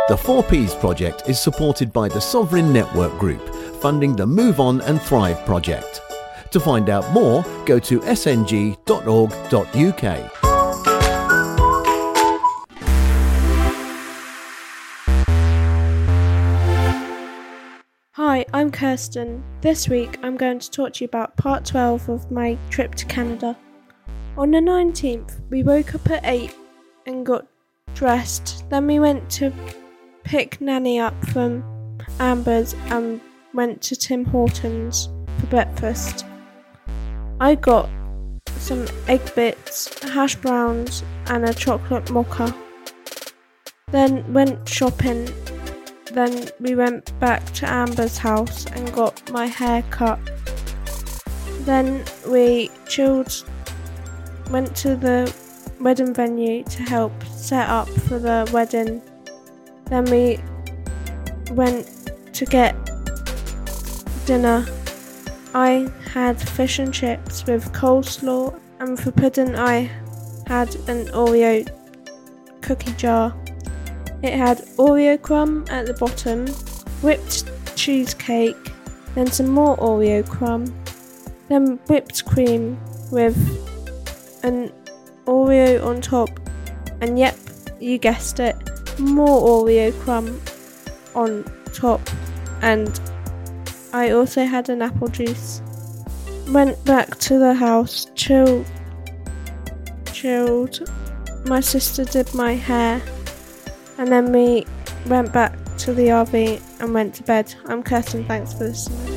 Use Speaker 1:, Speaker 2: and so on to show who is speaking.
Speaker 1: The 4Ps project is supported by the Sovereign Network Group, funding the Move On and Thrive project. To find out more, go to sng.org.uk.
Speaker 2: Hi, I'm Kirsten. This week I'm going to talk to you about part 12 of my trip to Canada. On the 19th, we woke up at 8 and got dressed. Then we went to pick Nanny up from Amber's and went to Tim Hortons for breakfast. I got some egg bits, hash browns and a chocolate mocha. Then went shopping. Then we went back to Amber's house and got my hair cut. Then we chilled, went to the wedding venue to help set up for the wedding. Then we went to get dinner. I had fish and chips with coleslaw, and for pudding I had an Oreo cookie jar. It had Oreo crumb at the bottom, whipped cheesecake, then some more Oreo crumb, then whipped cream with an Oreo on top, and yep, you guessed it, more Oreo crumb on top, and I also had an apple juice. Went back to the house, chilled. My sister did my hair. And then we went back to the RV and went to bed. I'm Kirsten, thanks for listening.